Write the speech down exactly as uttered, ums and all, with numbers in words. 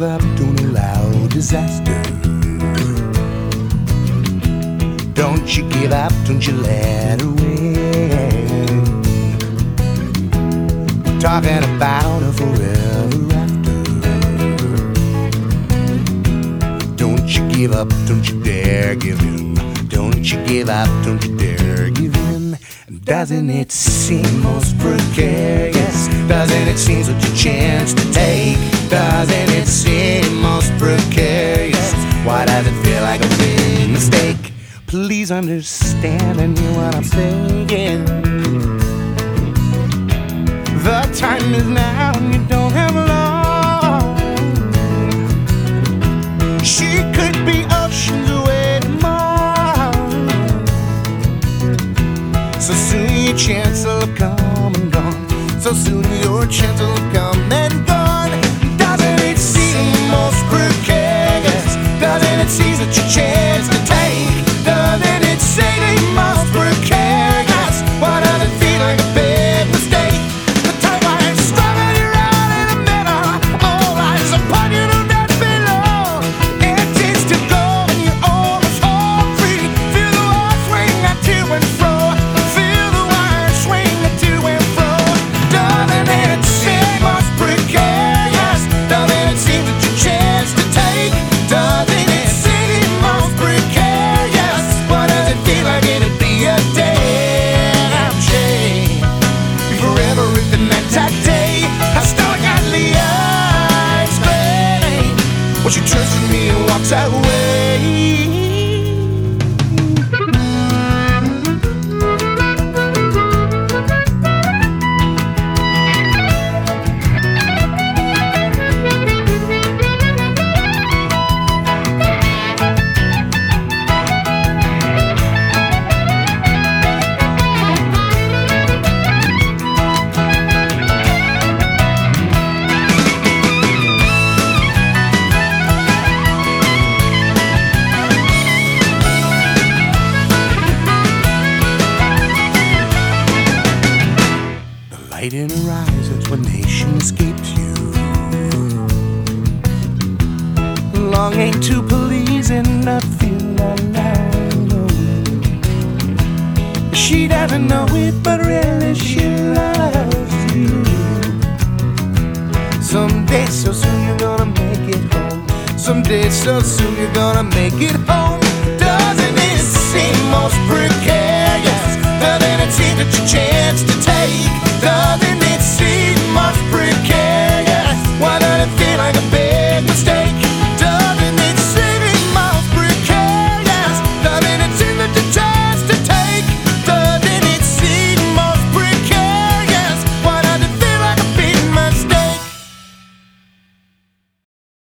up, don't allow disaster. Don't you give up, don't you let her win. We're talking about a forever after. Don't you give up, don't you dare give in. Don't you give up, don't you dare give in. Doesn't it seem most precarious? Doesn't it seem such a chance to take? Doesn't it seem most precarious? Why does it feel like a big mistake? Please understand and hear what I'm saying. The time is now and you don't have long. She could be oceans away tomorrow. So soon your chance will come and gone. So soon your chance will come and gone. Doesn't it seem most precarious? Doesn't it seem such a chance to take? Doesn't it seem most precarious? Why does it feel like a big mistake? The timeline is strung and you're out in the middle. All eyes upon you, do not below. It takes to go and you almost fall free. Feel the wire swing to and fro. Feel the wire swing to and fro. Doesn't it seem most precarious? Doesn't it seem such a chance to take? Doesn't it seem most precarious? What does it feel like it'd be a damn shame? Forever if the next that day I still got the ice cream. Well, she turns to me and walks away. Light in her eyes, explanation escapes you. Longing to please and not feel alone. She doesn't know it, but really she loves you. Someday so soon you're gonna make it home. Someday so soon you're gonna make it home.